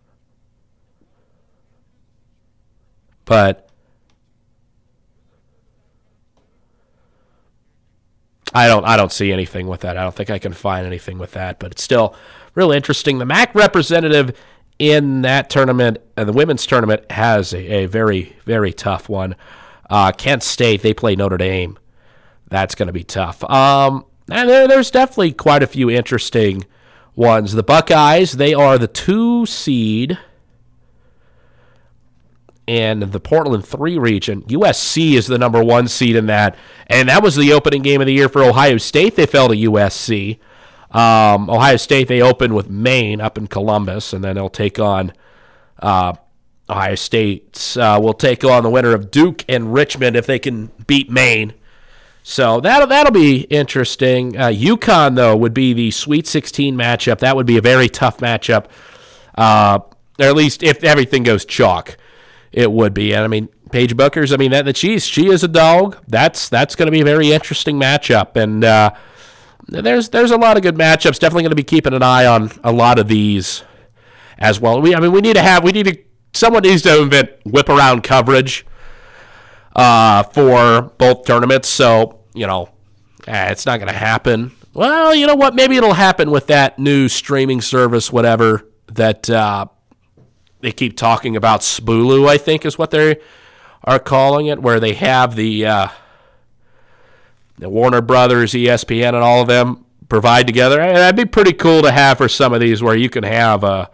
But... I don't I don't see anything with that. I don't think I can find anything with that. But it's still real interesting. The M A C representative in that tournament, uh, the women's tournament, has a, a very, very tough one. Uh, Kent State, they play Notre Dame. That's going to be tough. Um, and there, there's definitely quite a few interesting ones. The Buckeyes, they are the two seed in the Portland three region. U S C is the number one seed in that. And that was the opening game of the year for Ohio State. They fell to U S C. Um, Ohio State, they opened with Maine up in Columbus, and then they'll take on uh, Ohio State. Uh, will take on the winner of Duke and Richmond if they can beat Maine So that'll, that'll be interesting. Uh, UConn, though, would be the Sweet sixteen matchup. That would be a very tough matchup, uh, or at least if everything goes chalk, it would be. And, I mean, Paige Bueckers, I mean, that, the she's, she is a dog. That's that's going to be a very interesting matchup. And uh, there's there's a lot of good matchups. Definitely going to be keeping an eye on a lot of these as well. We I mean, we need to have, we need to, someone needs to invent whip-around coverage uh, for both tournaments. So, you know, eh, it's not going to happen. Well, you know what? Maybe it'll happen with that new streaming service, whatever, that uh, they keep talking about. Spulu, I think, is what they are calling it, where they have the, uh, the Warner Brothers, E S P N, and all of them provide together. That'd be pretty cool to have for some of these, where you can have a,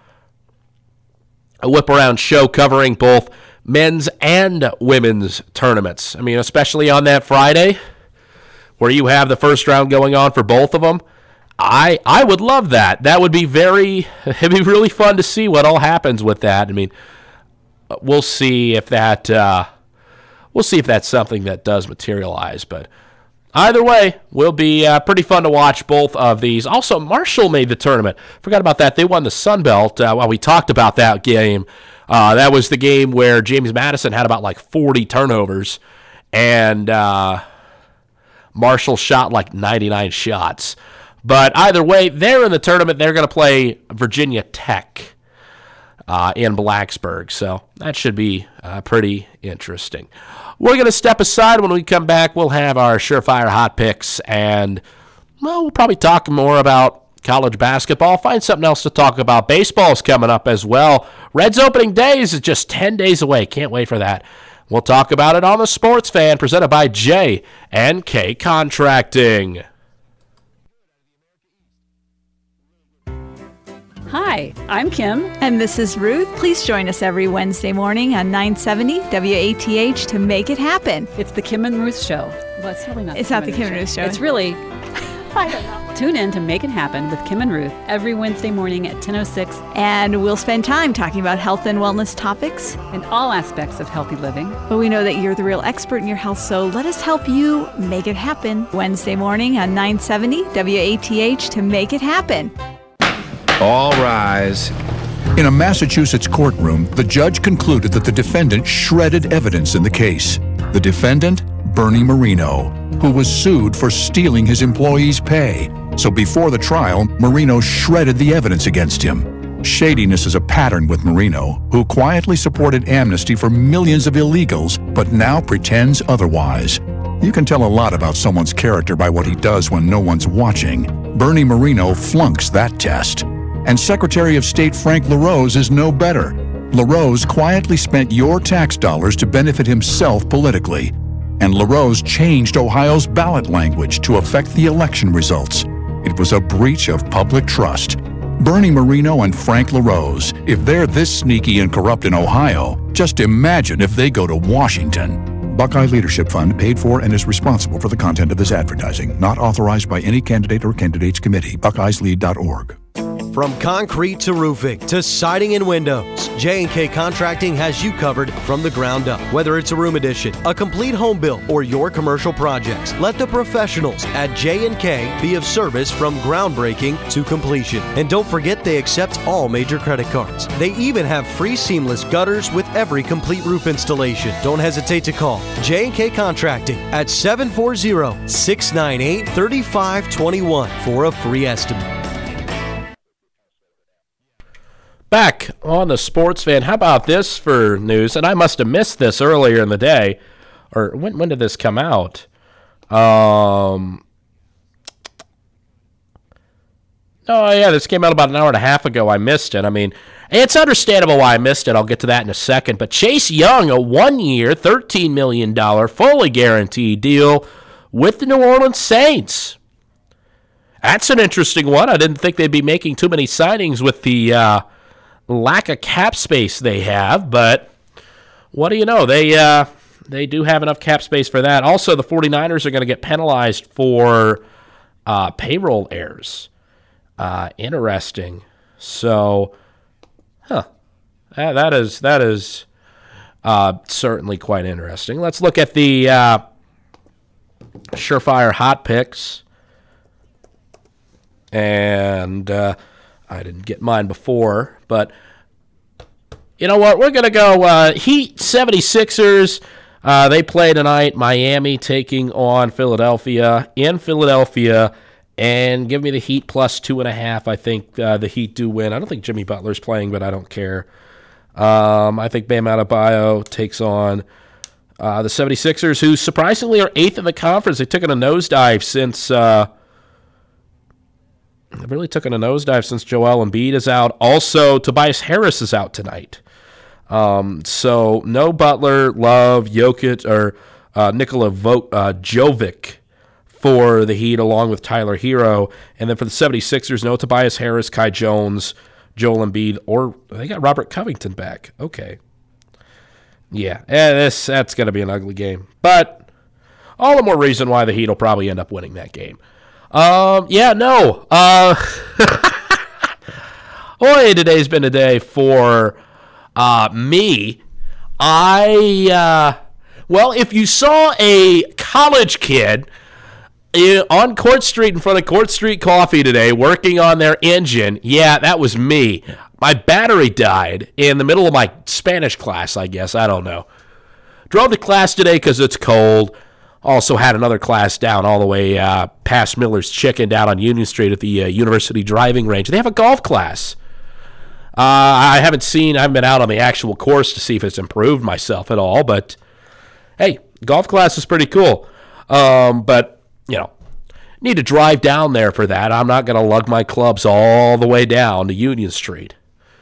a whip-around show covering both men's and women's tournaments. I mean, especially on that Friday, where you have the first round going on for both of them. I I would love that. That would be very, it'd be really fun to see what all happens with that. I mean, we'll see if that, uh, we'll see if that's something that does materialize. But either way, will be uh, pretty fun to watch both of these. Also, Marshall made the tournament. Forgot about that. They won the Sun Belt. Uh, while we talked about that game, uh, that was the game where James Madison had about like forty turnovers, and uh, Marshall shot like ninety-nine shots. But either way, they're in the tournament. They're going to play Virginia Tech uh, in Blacksburg. So that should be uh, pretty interesting. We're going to step aside. When we come back, we'll have our surefire hot picks, and well, we'll probably talk more about college basketball. Find something else to talk about. Baseball's coming up as well. Reds opening days is just ten days away. Can't wait for that. We'll talk about it on The Sports Fan, presented by J and K Contracting. Hi, I'm Kim. And this is Ruth. Please join us every Wednesday morning on nine seventy W A T H to make it happen. It's the Kim and Ruth Show. Well, it's really not It's the not the Kim and Ruth Show. It's really... I don't know. Tune in to Make It Happen with Kim and Ruth every Wednesday morning at ten oh six. And we'll spend time talking about health and wellness topics. And all aspects of healthy living. But we know that you're the real expert in your health, so let us help you make it happen. Wednesday morning on nine seventy W A T H to make it happen. All rise. In a Massachusetts courtroom, the judge concluded that the defendant shredded evidence in the case. The defendant, Bernie Marino, who was sued for stealing his employees' pay. So before the trial, Marino shredded the evidence against him. Shadiness is a pattern with Marino, who quietly supported amnesty for millions of illegals, but now pretends otherwise. You can tell a lot about someone's character by what he does when no one's watching. Bernie Marino flunks that test. And Secretary of State Frank LaRose is no better. LaRose quietly spent your tax dollars to benefit himself politically. And LaRose changed Ohio's ballot language to affect the election results. It was a breach of public trust. Bernie Marino and Frank LaRose, if they're this sneaky and corrupt in Ohio, just imagine if they go to Washington. Buckeye Leadership Fund paid for and is responsible for the content of this advertising. Not authorized by any candidate or candidates committee. buckeyes lead dot org. From concrete to roofing to siding and windows, J and K Contracting has you covered from the ground up. Whether it's a room addition, a complete home build, or your commercial projects, let the professionals at J and K be of service from groundbreaking to completion. And don't forget they accept all major credit cards. They even have free seamless gutters with every complete roof installation. Don't hesitate to call J and K Contracting at seven four zero, six nine eight, three five two one for a free estimate. Back on the Sports Fan, how about this for news? And I must have missed this earlier in the day. Or when when did this come out? Um, oh, yeah, this came out about an hour and a half ago. I missed it. I mean, it's understandable why I missed it. I'll get to that in a second. But Chase Young, a one-year, thirteen million dollars, fully guaranteed deal with the New Orleans Saints. That's an interesting one. I didn't think they'd be making too many signings with the uh, lack of cap space they have, but what do you know? They uh, they do have enough cap space for that. Also, the 49ers are going to get penalized for uh, payroll errors. Uh, interesting. So, huh. Uh, that is that is uh, certainly quite interesting. Let's look at the uh, surefire hot picks. And uh, I didn't get mine before, but you know what? We're going to go uh, Heat seventy-sixers. Uh, they play tonight. Miami taking on Philadelphia in Philadelphia. And give me the Heat plus two and a half. I think uh, the Heat do win. I don't think Jimmy Butler's playing, but I don't care. Um, I think Bam Adebayo takes on uh, the seventy-sixers, who surprisingly are eighth in the conference. They took in a nosedive since uh, they really took in a nosedive since Joel Embiid is out. Also, Tobias Harris is out tonight. Um, so no Butler, Love, Jokic, or uh, Nikola Vo- uh, Jovic for the Heat, along with Tyler Hero. And then for the seventy-sixers, no Tobias Harris, Kai Jones, Joel Embiid, or they got Robert Covington back. Okay. Yeah, eh, this that's going to be an ugly game. But all the more reason why the Heat will probably end up winning that game. Um, yeah, no. Uh, boy, today's been a day for uh, me. I, uh, well, if you saw a college kid on Court Street in front of Court Street Coffee today working on their engine, yeah, that was me. My battery died in the middle of my Spanish class, I guess. I don't know. Drove to class today because it's cold. Also had another class down all the way uh, past Miller's Chicken down on Union Street at the uh, University Driving Range. They have a golf class. Uh, I haven't seen, I haven't been out on the actual course to see if it's improved myself at all, but hey, golf class is pretty cool. Um, but you know, need to drive down there for that. I'm not going to lug my clubs all the way down to Union Street.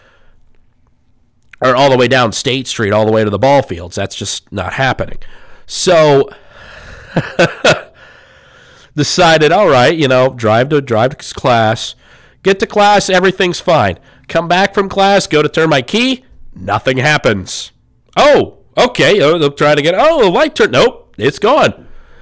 Or all the way down State Street, all the way to the ball fields. That's just not happening. So, decided, all right, you know, drive to drive to class. Get to class, everything's fine. Come back from class, go to turn my key, nothing happens. Oh, okay, oh, they'll try to get, oh, the light turned, nope, it's gone.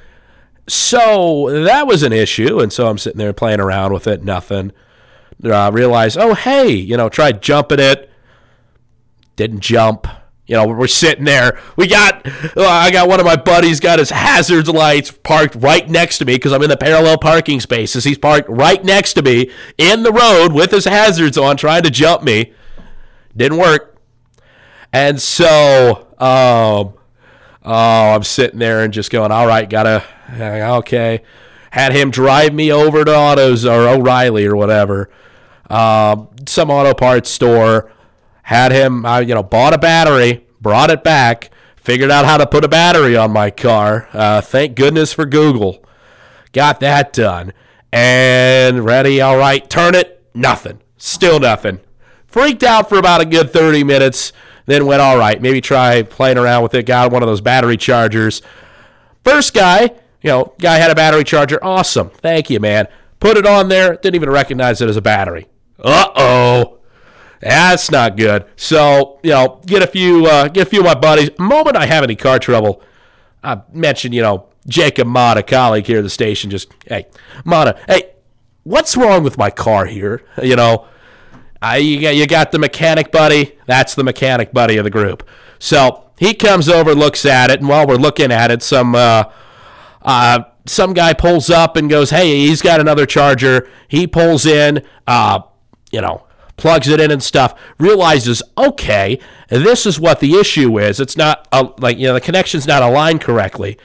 So that was an issue, and so I'm sitting there playing around with it, nothing. Uh, realized, oh, hey, you know, tried jumping it, didn't jump. You know, we're sitting there. We got, uh, I got one of my buddies got his hazards lights parked right next to me because I'm in the parallel parking spaces. He's parked right next to me in the road with his hazards on, trying to jump me. Didn't work. And so, um, oh, I'm sitting there and just going, all right, gotta, okay. Had him drive me over to Autos or O'Reilly or whatever, uh, some auto parts store. Had him, uh, you know, bought a battery, brought it back, figured out how to put a battery on my car. Uh, thank goodness for Google. Got that done. And ready, all right, turn it, nothing. Still nothing. Freaked out for about a good thirty minutes. Then went, all right, maybe try playing around with it. Got one of those battery chargers. First guy, you know, guy had a battery charger. Awesome. Thank you, man. Put it on there. Didn't even recognize it as a battery. Uh-oh. That's not good. So, you know, get a few uh, get a few of my buddies. The moment I have any car trouble, I mentioned, you know, Jacob Mott, a colleague here at the station, just, hey, Mott, hey, what's wrong with my car here? You know, I, you, got, you got the mechanic buddy. That's the mechanic buddy of the group. So he comes over, looks at it, and while we're looking at it, some uh, uh, some guy pulls up and goes, hey, he's got another charger. He pulls in, uh, you know, plugs it in and stuff, realizes, okay, this is what the issue is. It's not, a, like, you know, the connection's not aligned correctly.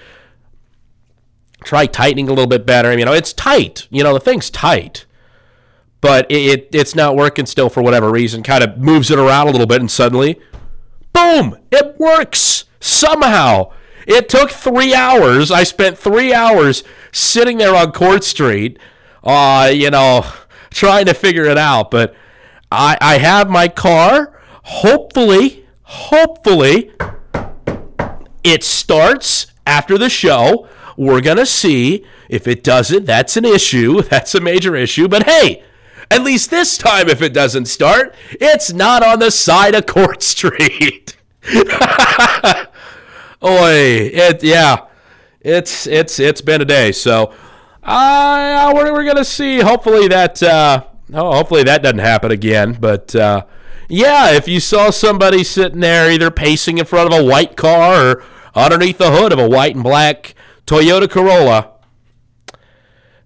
Try tightening a little bit better. You know, it's tight. You know, the thing's tight. But it, it it's not working still for whatever reason. Kind of moves it around a little bit, and suddenly, boom, it works somehow. It took three hours. I spent three hours sitting there on Court Street, uh, you know, trying to figure it out, but I, I have my car. Hopefully, hopefully, it starts after the show. We're going to see. If it doesn't, that's an issue. That's a major issue. But hey, at least this time, if it doesn't start, it's not on the side of Court Street. Oy, it, yeah, it's it's it's been a day. So uh, we're, we're going to see. Hopefully that... Uh, Oh, hopefully that doesn't happen again. But, uh, yeah, if you saw somebody sitting there either pacing in front of a white car or underneath the hood of a white and black Toyota Corolla,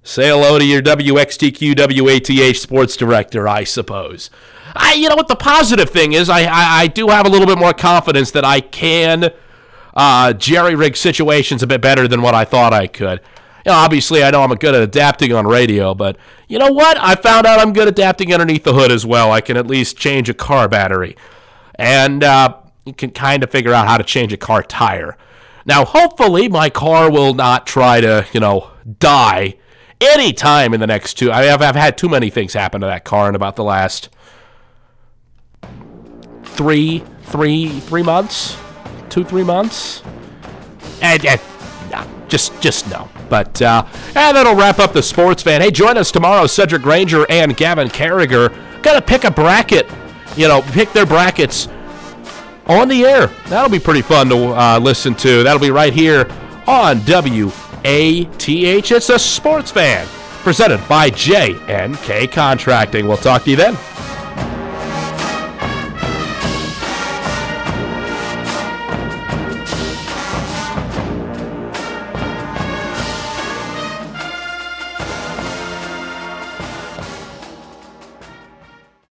Say hello to your W X T Q W A T H sports director, I suppose. I, you know what the positive thing is, I, I, I do have a little bit more confidence that I can uh, jerry-rig situations a bit better than what I thought I could. You know, obviously, I know I'm good at adapting on radio, but you know what? I found out I'm good at adapting underneath the hood as well. I can at least change a car battery. And uh, you can kind of figure out how to change a car tire. Now, hopefully, my car will not try to, you know, die any time in the next two. I mean, I've, I've had too many things happen to that car in about the last three, three, three months, two, three months. And, and no, just, just no. But uh, and that'll wrap up the Sports Fan. Hey, join us tomorrow, Cedric Granger and Gavin Carragher. Got to pick a bracket. You know, pick their brackets on the air. That'll be pretty fun to uh, listen to. That'll be right here on W A T H. It's a Sports Fan, presented by J and K Contracting. We'll talk to you then.